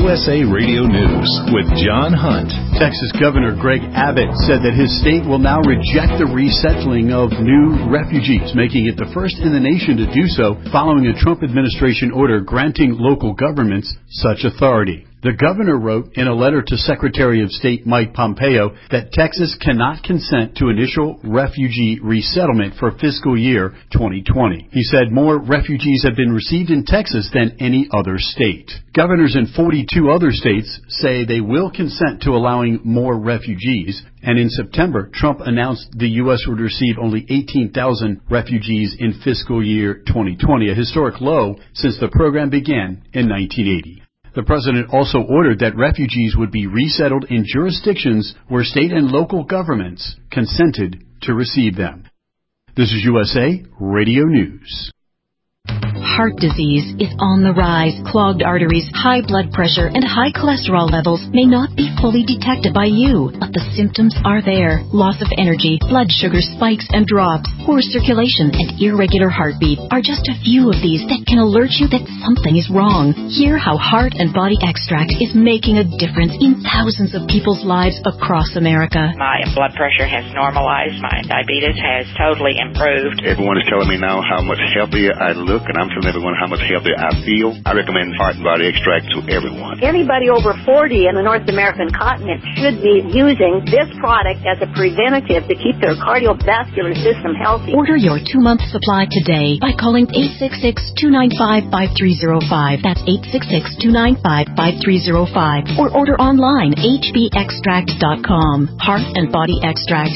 USA Radio News with John Hunt. Texas Governor Greg Abbott said that his state will now reject the resettling of new refugees, making it the first in the nation to do so following a Trump administration order granting local governments such authority. The governor wrote in a letter to Secretary of State Mike Pompeo that Texas cannot consent to initial refugee resettlement for fiscal year 2020. He said more refugees have been received in Texas than any other state. Governors in 42 other states say they will consent to allowing more refugees. And in September, Trump announced the U.S. would receive only 18,000 refugees in fiscal year 2020, a historic low since the program began in 1980. The president also ordered that refugees would be resettled in jurisdictions where state and local governments consented to receive them. This is USA Radio News. Heart disease is on the rise. Clogged arteries, high blood pressure, and high cholesterol levels may not be fully detected by you, but the symptoms are there. Loss of energy, blood sugar spikes and drops, poor circulation, and irregular heartbeat are just a few of these that can alert you that something is wrong. Hear how Heart and Body Extract is making a difference in thousands of people's lives across America. My blood pressure has normalized. My diabetes has totally improved. Everyone is telling me now how much healthier I look, and I'm telling everyone how much healthier I feel. I recommend Heart and Body Extract to everyone. Anybody over 40 in the North American continent should be using this product as a preventative to keep their cardiovascular system healthy. Order your 2-month supply today by calling 866-295-5305. That's 866-295-5305. Or order online, hbextract.com. Heart and Body Extract,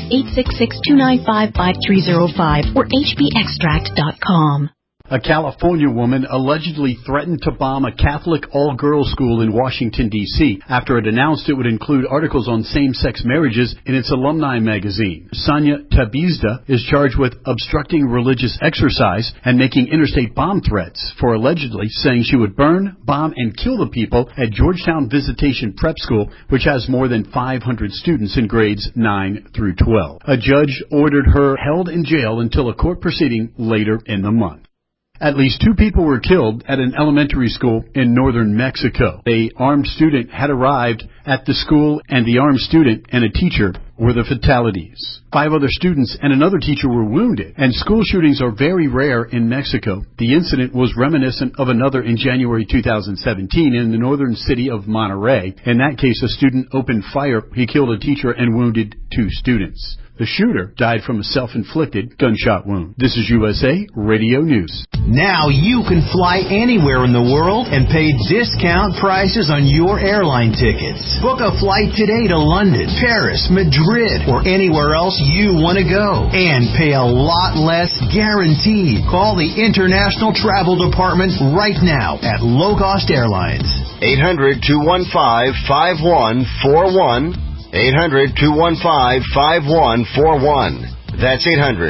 866-295-5305 or hbextract.com. A California woman allegedly threatened to bomb a Catholic all-girls school in Washington, D.C. after it announced it would include articles on same-sex marriages in its alumni magazine. Sonia Tabizda is charged with obstructing religious exercise and making interstate bomb threats for allegedly saying she would burn, bomb, and kill the people at Georgetown Visitation Prep School, which has more than 500 students in grades 9 through 12. A judge ordered her held in jail until a court proceeding later in the month. At least 2 people were killed at an elementary school in northern Mexico. An armed student had arrived at the school, and the armed student and a teacher were the fatalities. 5 other students and another teacher were wounded, and school shootings are very rare in Mexico. The incident was reminiscent of another in January 2017 in the northern city of Monterrey. In that case, a student opened fire. He killed a teacher and wounded 2 students. The shooter died from a self-inflicted gunshot wound. This is USA Radio News. Now you can fly anywhere in the world and pay discount prices on your airline tickets. Book a flight today to London, Paris, Madrid, or anywhere else you want to go. And pay a lot less guaranteed. Call the International Travel Department right now at Low Cost Airlines. 800-215-5141. 800-215-5141. That's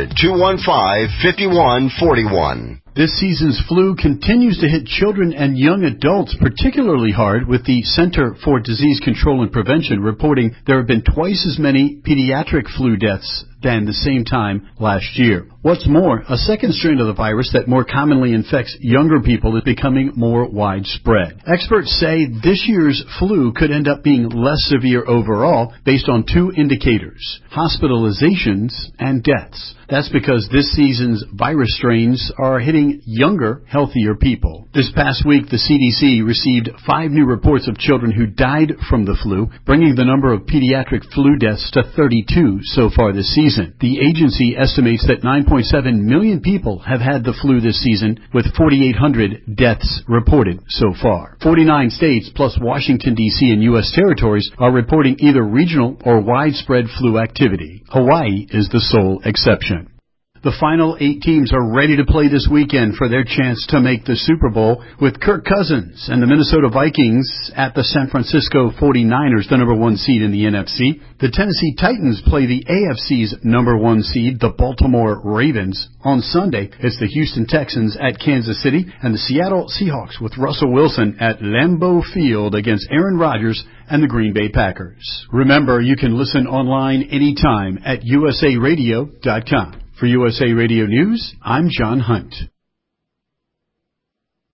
800-215-5141. This season's flu continues to hit children and young adults particularly hard, with the Center for Disease Control and Prevention reporting there have been twice as many pediatric flu deaths than the same time last year. What's more, a second strain of the virus that more commonly infects younger people is becoming more widespread. Experts say this year's flu could end up being less severe overall based on 2 indicators: hospitalizations and deaths. That's because this season's virus strains are hitting younger, healthier people. This past week, the CDC received 5 new reports of children who died from the flu, bringing the number of pediatric flu deaths to 32 so far this season. The agency estimates that 9.7 million people have had the flu this season, with 4,800 deaths reported so far. 49 states plus Washington, D.C. and U.S. territories are reporting either regional or widespread flu activity. Hawaii is the sole exception. The final 8 teams are ready to play this weekend for their chance to make the Super Bowl, with Kirk Cousins and the Minnesota Vikings at the San Francisco 49ers, the number 1 seed in the NFC. The Tennessee Titans play the AFC's number 1 seed, the Baltimore Ravens. On Sunday, it's the Houston Texans at Kansas City and the Seattle Seahawks with Russell Wilson at Lambeau Field against Aaron Rodgers and the Green Bay Packers. Remember, you can listen online anytime at usaradio.com. For USA Radio News, I'm John Hunt.